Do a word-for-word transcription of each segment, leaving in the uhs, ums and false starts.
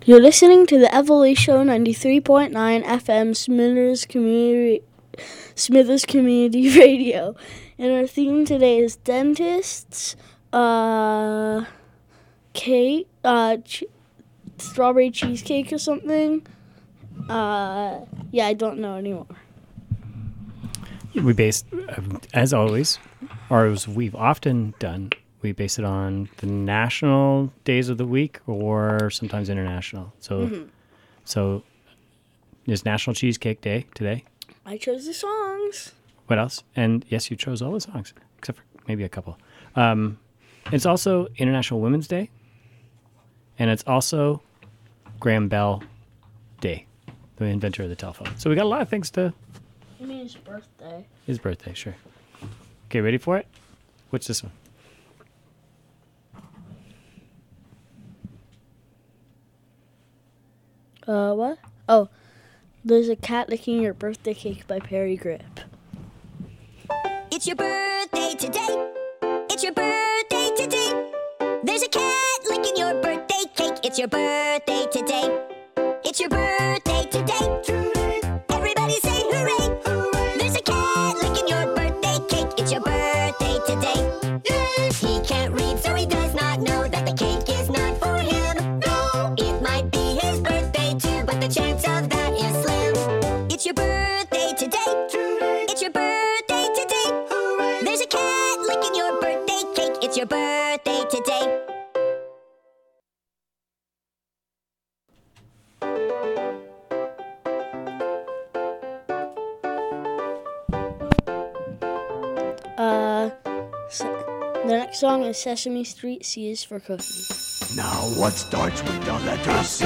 You're listening to the Evely Show ninety-three point nine F M Smithers Community Smithers Community Radio. And our theme today is dentists, uh, cake, uh, ch- strawberry cheesecake or something. Uh, yeah, I don't know anymore. We based, um, as always, or as we've often done, we base it on the national days of the week or sometimes international. So, Mm-hmm. so is National Cheesecake Day today. I chose the songs. What else? And yes, you chose all the songs except for maybe a couple. Um, it's also International Women's Day, and it's also Graham Bell Day, the inventor of the telephone. So we got a lot of things to. You mean his birthday? His birthday, sure. Okay, ready for it? What's this one? Uh, what? Oh, There's a Cat Licking Your Birthday Cake by Perry Grip. It's your birthday today. It's your birthday today. There's a cat licking your birthday cake. It's your birthday today. It's your birthday today. Everybody say hooray. Hooray. There's a cat licking your birthday cake. It's your birthday today. Yay. He can't read, so he does not know that the cake is not for him. No. It might be his birthday too, but the chance of that is slim. It's your birthday today. Today. It's your birthday today. Hooray. There's a cat licking your birthday cake. It's your birthday today. Uh, se- the next song is Sesame Street, C is for Cookie. Now what starts with the letter C?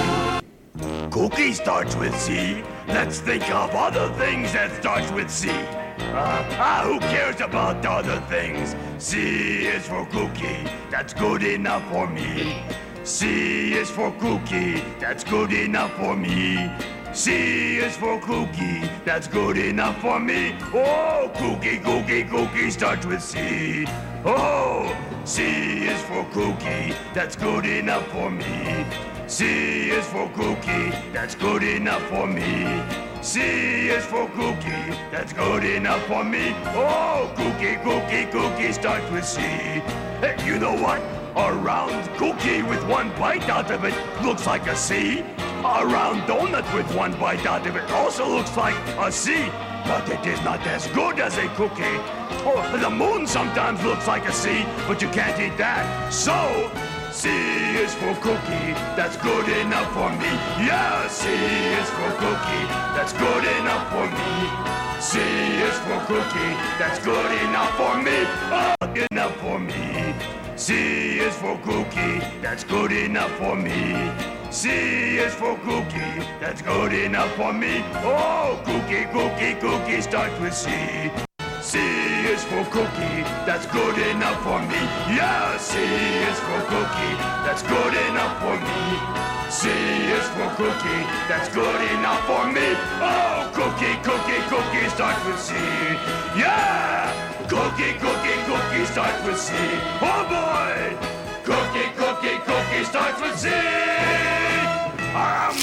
Cookie starts with C. Let's think of other things that starts with C. Uh, ah, who cares about other things? C is for cookie. That's good enough for me. C is for cookie. That's good enough for me. C is for cookie. That's good enough for me. Oh, cookie, cookie, cookie starts with C. Oh, C is for cookie. That's good enough for me. C is for cookie. That's good enough for me. C is for cookie. That's good enough for me. Oh, cookie, cookie, cookie starts with C. Hey, you know what? A round cookie with one bite out of it looks like a C. A round donut with one bite out of it also looks like a C. But it is not as good as a cookie. Or the moon sometimes looks like a C, but you can't eat that. So, C is for cookie, that's good enough for me. Yeah, C is for cookie, that's good enough for me. C is for cookie, that's good enough for me. Oh, good enough for me. C is for cookie, that's good enough for me. C is for cookie, that's good enough for me. Oh, cookie, cookie, cookie starts with C. C is for cookie, that's good enough for me. Yeah, C is for cookie, that's good enough for me. C is for cookie, that's good enough for me. Oh, cookie, cookie, cookie starts with C. Yeah, cookie, cookie, cookie starts with C. Oh boy, cookie, cookie, cookie starts with C. Um,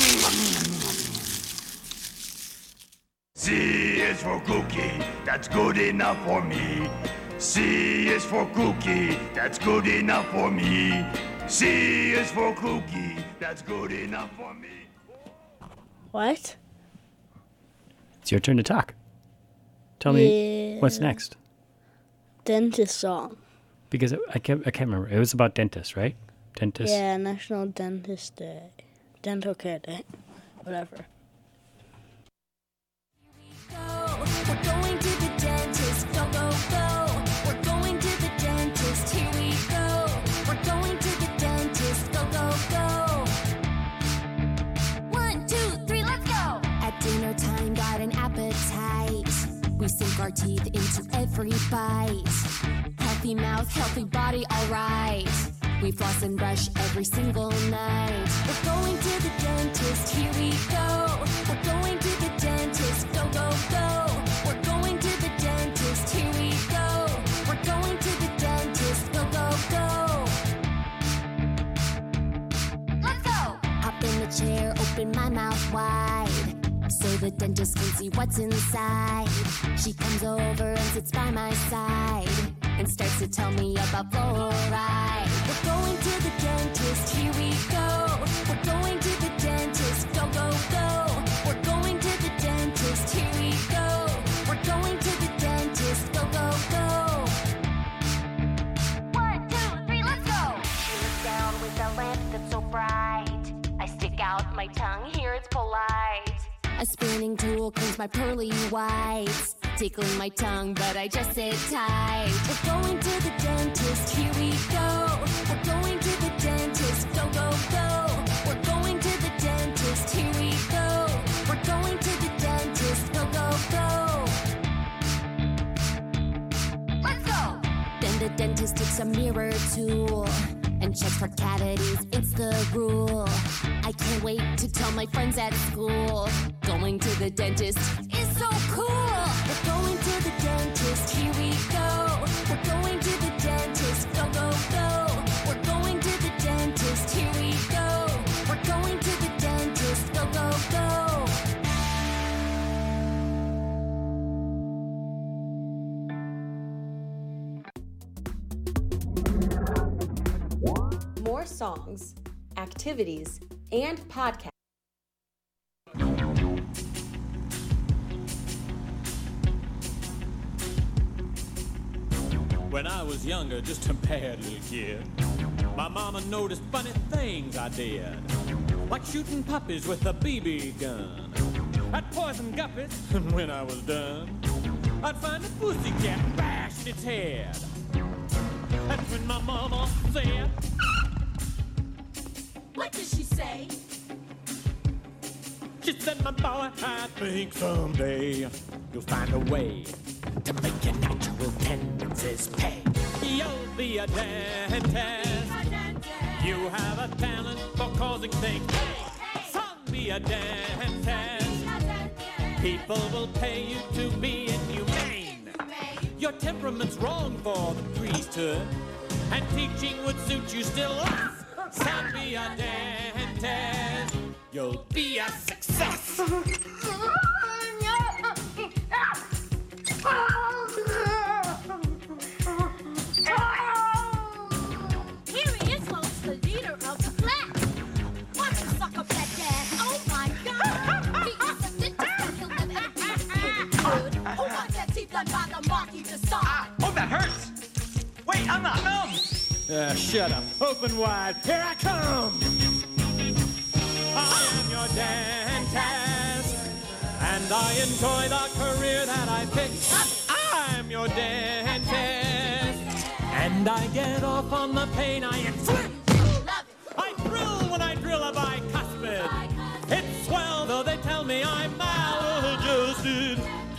C is for cookie, that's good enough for me. C is for cookie, that's good enough for me. C is for cookie, that's good enough for me. What? It's your turn to talk. Tell me Yeah. what's next. Dentist song. Because I can't, I can't remember. It was about dentists, right? Dentists. Yeah, National Dentist Day. Dental Care Day. Whatever. We're going to the dentist, go, go, go. We're going to the dentist, here we go. We're going to the dentist, go, go, go. One, two, three, let's go. At dinner time, got an appetite. We sink our teeth into every bite. Healthy mouth, healthy body, alright. We floss and brush every single night. We're going to the dentist, here we go. We're going to the dentist, go, go, go. We're going to the dentist, here we go. We're going to the dentist, go, go, go. Let's go! Hop in the chair, open my mouth wide, so the dentist can see what's inside. She comes over and sits by my side and starts to tell me about fluoride. We're going to the dentist, here we go. We're going to the dentist, go, go, go. We're going to the dentist, here we go. We're going to the dentist, go, go, go. One, two, three, let's go. Sit down with a lamp that's so bright. I stick out my tongue, here it's polite. A spinning tool cleans my pearly whites, tickling my tongue, but I just sit tight. We're going to the dentist, here we go. We're going to the dentist, go, go, go. We're going to the dentist, here we go. We're going to the dentist, go, go, go. Let's go! Then the dentist takes a mirror tool and checks for cavities, it's the rule. I can't wait to tell my friends at school. Going to the dentist is so cool. We're going to the dentist, here we go. We're going to the dentist, go, go, go. We're going to the dentist, here we go. We're going to the dentist, go, go, go. More songs, activities, and podcasts. When I was younger, just a bad little kid, my mama noticed funny things I did, like shooting puppies with a B B gun. I'd poison guppies, and when I was done, I'd find a pussycat and bash its head. That's when my mama said, What did she say? she said, my boy, I think someday you'll find a way to make your natural tendencies pay. You'll be a dentist. You have a talent for causing things. Son, be a dentist. People will pay you to be inhumane. Your temperament's wrong for the priesthood, and teaching would suit you still less. Son, be a dentist. You'll be a success. Here he is, folks, the leader of the class. Watch him suck up that gas. Oh my God! He is a dentist, but he'll never ever be any good. Who wants that teeth done by the marquis to start? Oh, that hurts! Wait, I'm not numb! Uh, shut up. Open wide. Here I come. I am your dentist, and I enjoy the career that I picked. I'm your dentist, and I get off on the pain I inflict. I thrill when I drill a bicuspid. It's swell, though they tell me I'm maladjusted.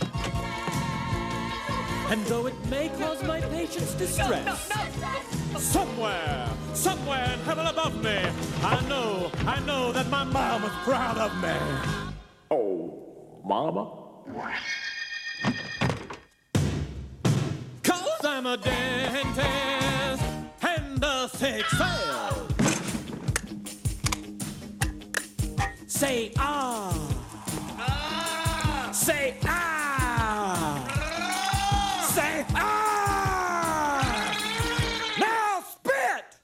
And though it may cause my patients distress, somewhere, somewhere in heaven above me, I know, I know that my mama's proud of me. Oh, Mama? Cause I'm a dentist, and a sick cell. Say ah. ah. Say ah. ah. Say ah. Now spit.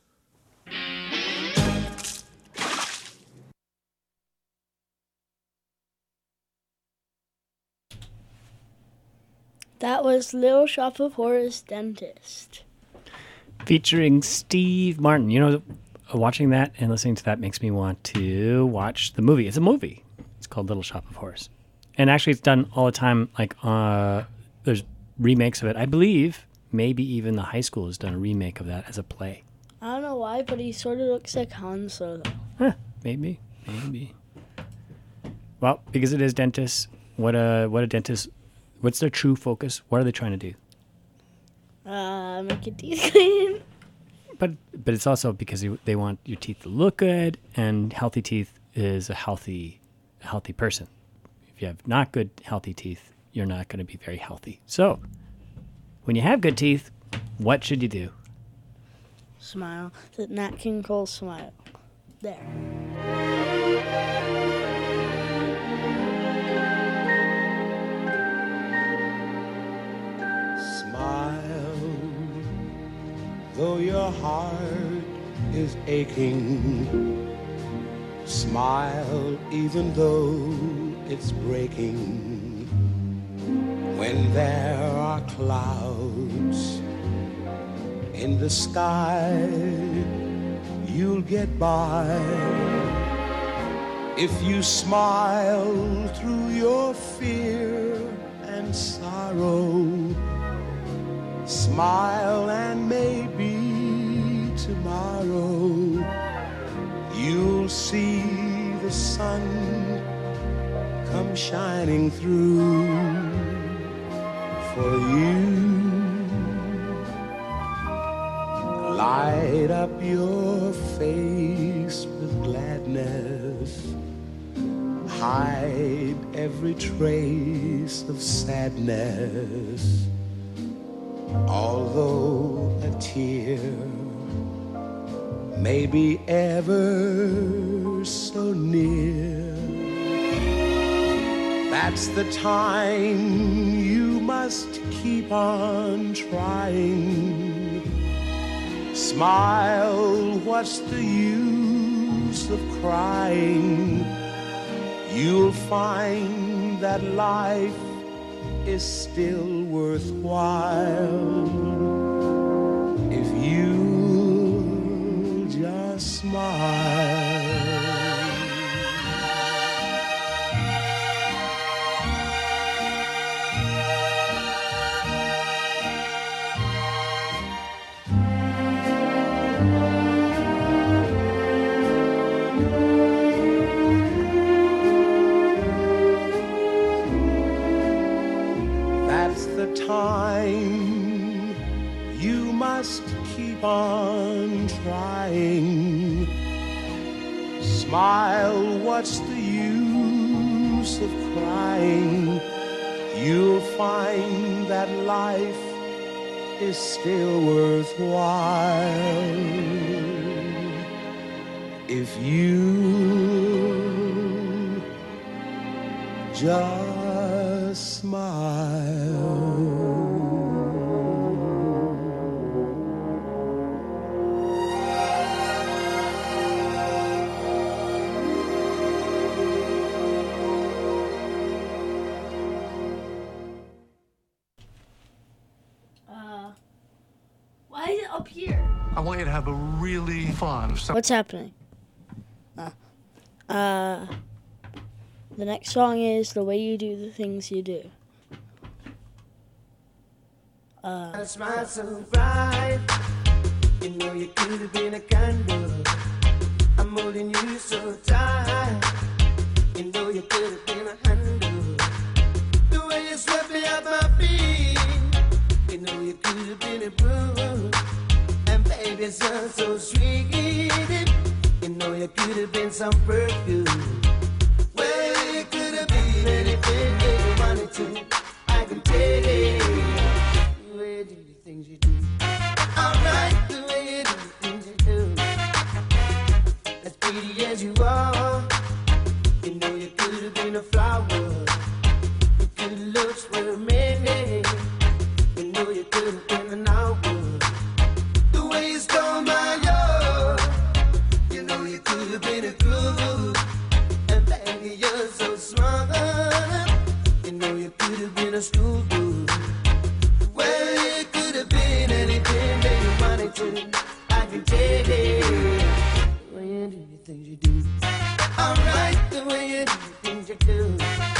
That was Little Shop of Horrors Dentist. Featuring Steve Martin. You know, watching that and listening to that makes me want to watch the movie. It's a movie. It's called Little Shop of Horrors. And actually it's done all the time. Like, uh, there's remakes of it. I believe maybe even the high school has done a remake of that as a play. I don't know why, but he sort of looks like Han Solo. Huh, maybe, maybe. Well, because it is dentists, what a, what a dentist... What's their true focus? What are they trying to do? Uh, make your teeth clean. But but it's also because you, they want your teeth to look good, and healthy teeth is a healthy a healthy person. If you have not good, healthy teeth, you're not going to be very healthy. So, when you have good teeth, what should you do? Smile. The Nat King Cole smile. There. your heart is aching, smile even though it's breaking. When there are clouds in the sky, you'll get by. If you smile through your fear and sorrow, smile and maybe tomorrow you'll see the sun come shining through for you. Light up your face with gladness, hide every trace of sadness. Although a tear may be ever so near, that's the time you must keep on trying. Smile, what's the use of crying? You'll find that life is still worthwhile if you just smile. Time you must keep on trying. Smile, what's the use of crying? You'll find that life is still worthwhile if you just smile. Up here. I want you to have a really fun. What's happening? Uh, uh, the next song is The Way You Do the Things You Do. Uh, I smile so bright, you know you could have been a candle. I'm holding you so tight, you know you could have been a handle. The way you swept me off my feet, you know you could have been a broom. Baby, it's just so sweet. You know you could have been some perfume. Well, you could have been anything that you wanted to. I can take it. The way you do the things you do. Alright, the way you do the things you do. As pretty as you are, you know you could have been a flower. Your good looks were amazing. You know you could have been an hour. You stole my love. You know you could have been a groove. And baby, you're so smart. You know you could have been a school boo. Well, you could have been anything that you wanted to. I can take it. The way you do the things you do. Alright, the way you do the things you do.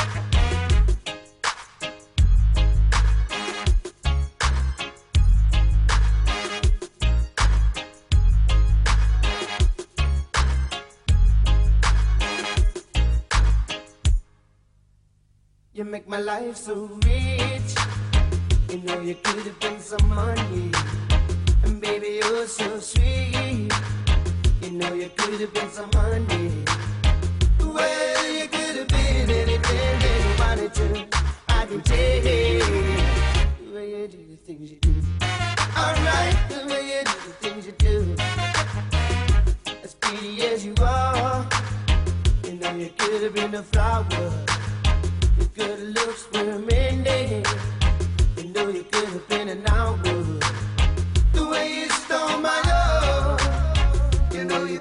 You make my life so rich. You know you could have been some money. And baby, you're so sweet. You know you could have been some money. Well, you could have been anything that you wanted to. I can take it. The way you do the things you do. Alright, the way you do the things you do. As pretty as you are, you know you could have been a flower. Good looks were amazing. You know you could have been an hour. The way you stole my love.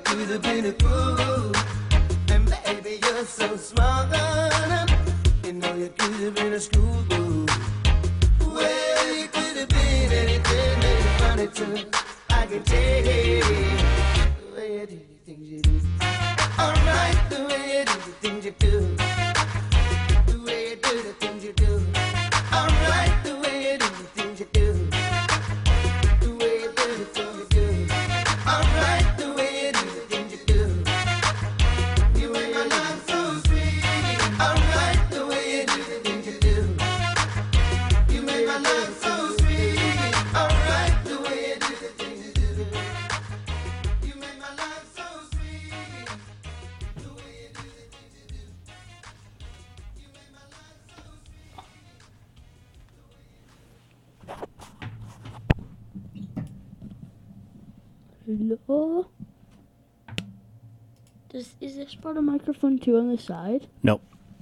could have been a fool. And baby, you're so smart. You know you could have been a schoolboy. Well, you could have been anything that you wanted to. I can tell the way you do the things you do. Alright, the way you do the things you do. The way you do the things you do. Alright, the way you do the things you do. The way you do the things you do. Alright, the way you do the things you do. You make my life so sweet. Alright, the way you do the things you do. You make my life so sweet. Alright, the way you do the things you do. You make my life so sweet. The way you do the things you do. You make my life so Hello? Does, is this part of microphone two on the side? Nope.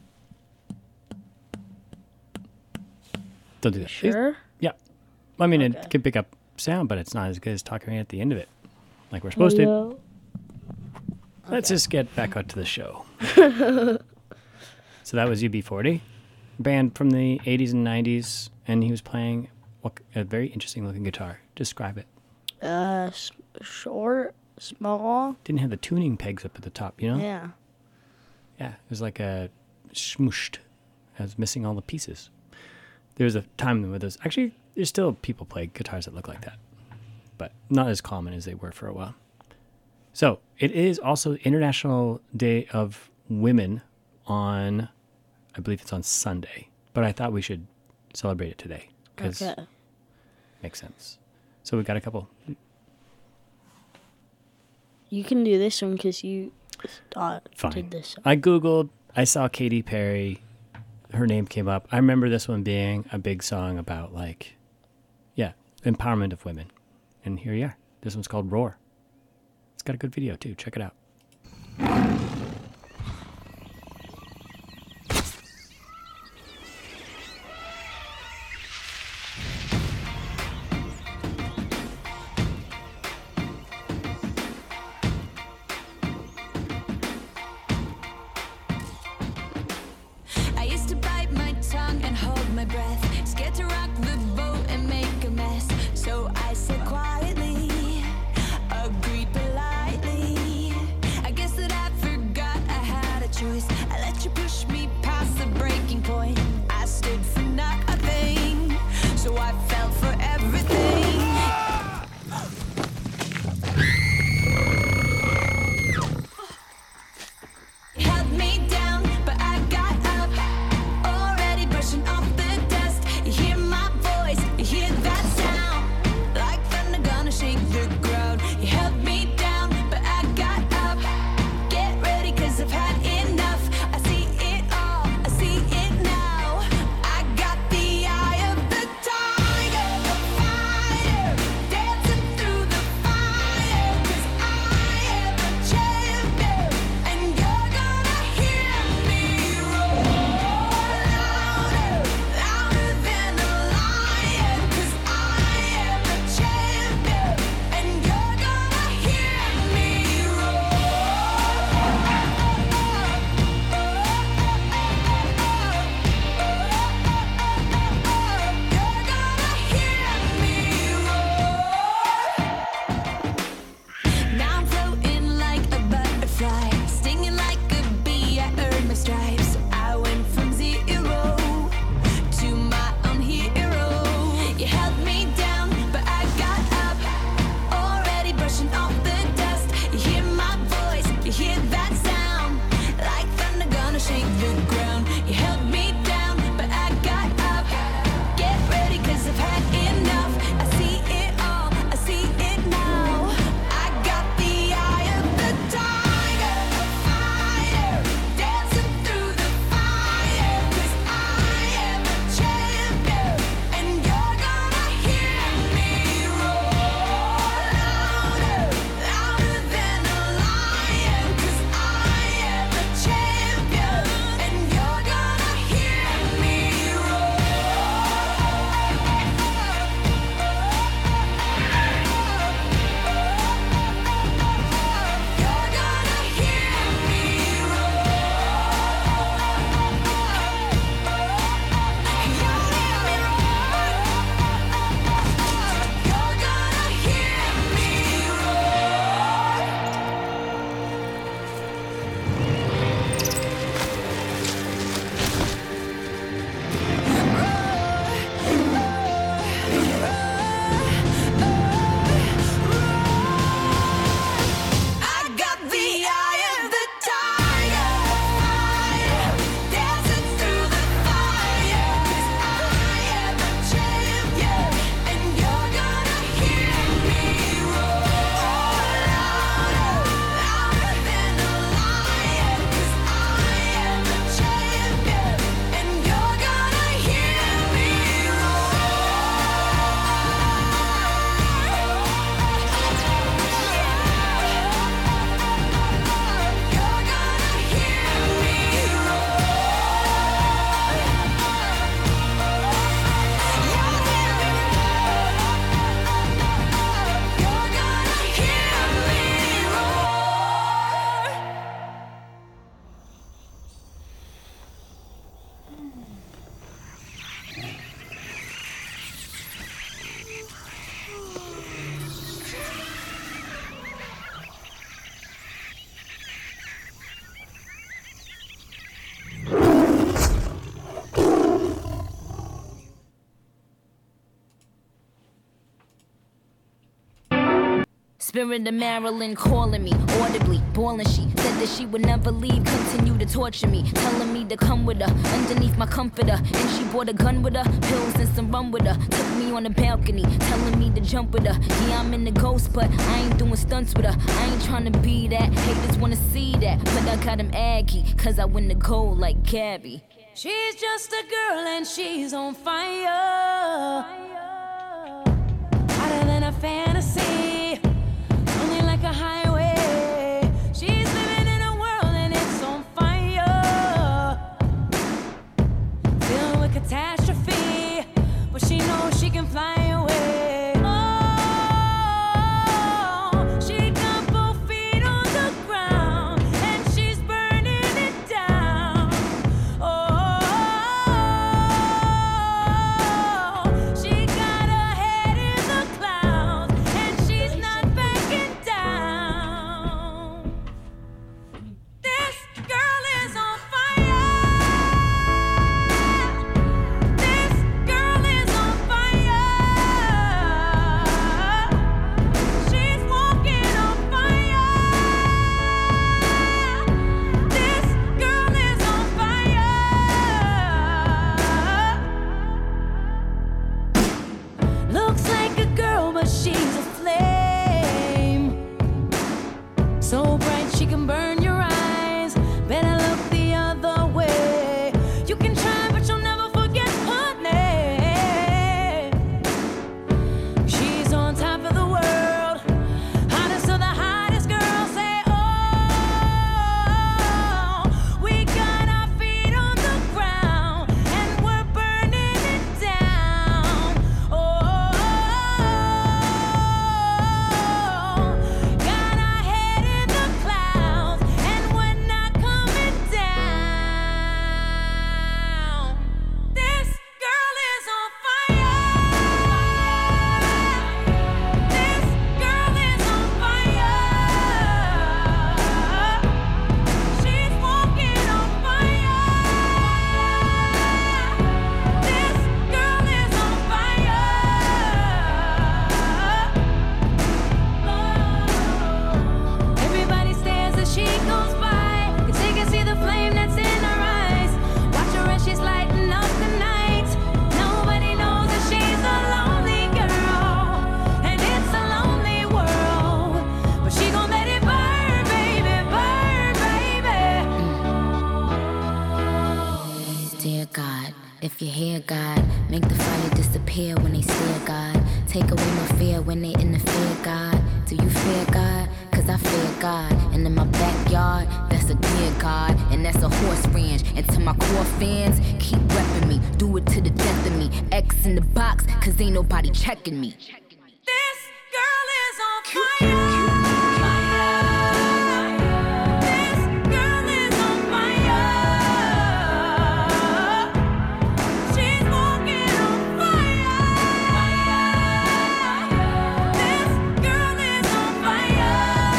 Don't do that. Sure? Yeah. I mean, Okay. it can pick up sound, but it's not as good as talking right at the end of it, like we're supposed Hello? to. Let's just get back out to the show. So that was U B forty, band from the eighties and nineties, and he was playing what, a very interesting looking guitar. Describe it. Uh, s- short, small. Didn't have the tuning pegs up at the top, you know? Yeah. Yeah, it was like a smooshed. I was missing all the pieces. There was a time where there's actually there's still people play guitars that look like that, but not as common as they were for a while. So it is also International Day of Women on, I believe it's on Sunday, but I thought we should celebrate it today because Okay. it makes sense. So we got a couple. You can do this one because you uh, Fine. did this. I Googled, I saw Katy Perry. Her name came up. I remember this one being a big song about, like, yeah, empowerment of women. And here you are. This one's called Roar. It's got a good video, too. Check it out. I used to bite my tongue and hold my breath, scared to rock the boat and make a mess. So I said quietly, agreed politely. I guess that I forgot. Spirit of Marilyn calling me audibly, bawling. She said that she would never leave, continue to torture me, telling me to come with her underneath my comforter. And she brought a gun with her, pills and some rum with her. Took me on the balcony, telling me to jump with her. Yeah, I'm in the ghost, but I ain't doing stunts with her. I ain't trying to be that, haters wanna see that, but I got him aggy, cause I win the gold like Gabby. She's just a girl and she's on fire, hotter than a fantasy, only like a highway. She's living in a world and it's on fire, filled with catastrophe, but she knows she can fly away. Oh, she got both feet on the ground and she's burning it down. Oh, she got her head in the clouds and she's not backing down. This girl is on fire. This girl is on fire. She's walking on fire. This girl is on fire. Looks like a girl, but she's a flame. So bright she can burn your eyes. Better look the other way. You can try, but you'll never forget her name. She's on top of the world, hottest of the hottest girls. Say, oh, we got our feet on the ground and we're burning it down. Oh, got our head in the clouds and we're not coming down. This girl is on fire. This girl is on fire. She's walking on fire. This girl is on fire. Everybody stares as she goes by, 'cause they can see the flame that's in her eyes. Watch her as she's lighting up the night. Nobody knows that she's a lonely girl, and it's a lonely world. But she gon' let it burn, baby, burn, baby. Dear God, if you hear God, make the fire disappear when they stare, God. Take away my fear when they interfere, God. Do you fear God? Cause I fear God. And in my backyard, that's a dear God. And that's a horse ranch. And to my core fans, keep repping me. Do it to the death of me. X in the box, cause ain't nobody checking me. This girl is on fire. This girl is on fire. She's walking on fire. This girl is on fire.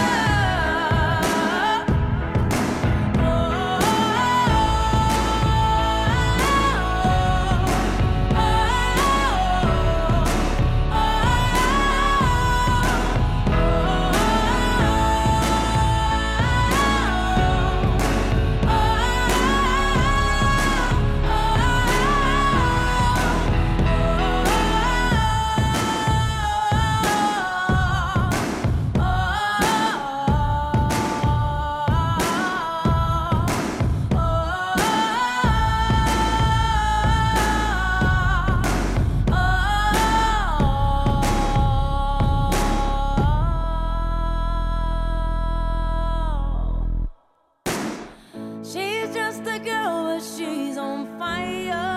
She's just a girl, but she's on fire.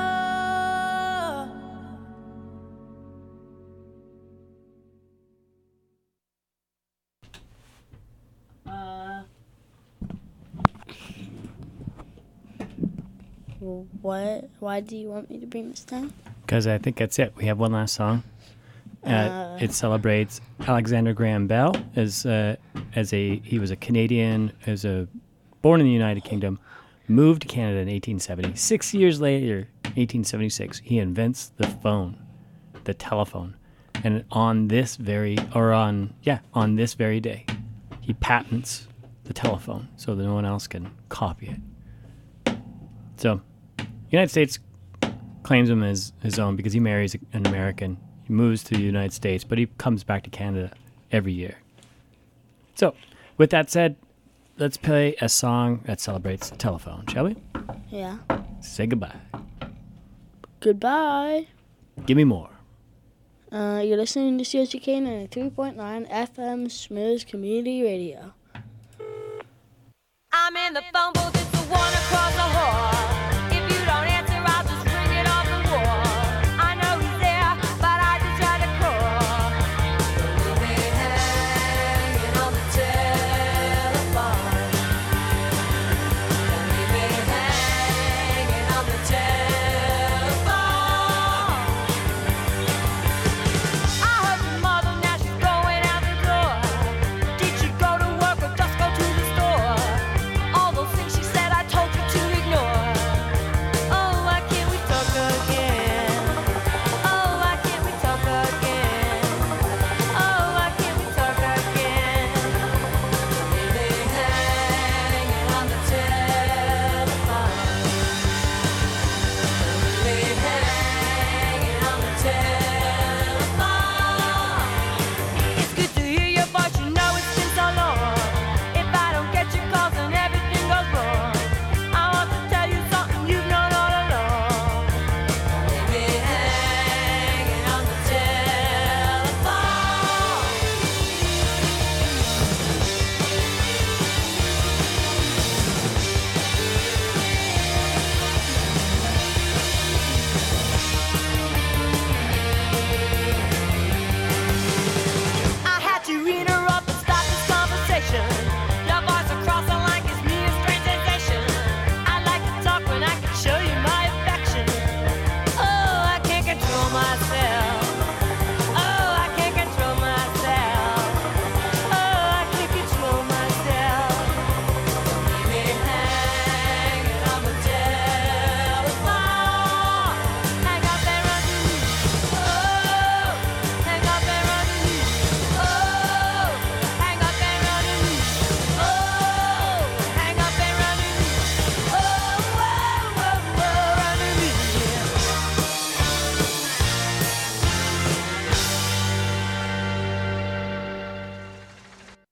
Uh, What? Why do you want me to bring this down? Because I think that's it. We have one last song. Uh, Uh, it celebrates Alexander Graham Bell as uh, as a he was a Canadian, as a born in the United Kingdom, moved to Canada in eighteen seventy. Six years later, eighteen seventy-six, he invents the phone, the telephone, and on this very or on yeah on this very day, he patents the telephone so that no one else can copy it. So, United States claims him as his own because he marries an American. He moves to the United States, but he comes back to Canada every year. So, with that said, let's play a song that celebrates the telephone, shall we? Yeah. Say goodbye. Goodbye. Give me more. Uh, you're listening to C S G K ninety-three point nine F M Smithers Community Radio. I'm in the phone booth.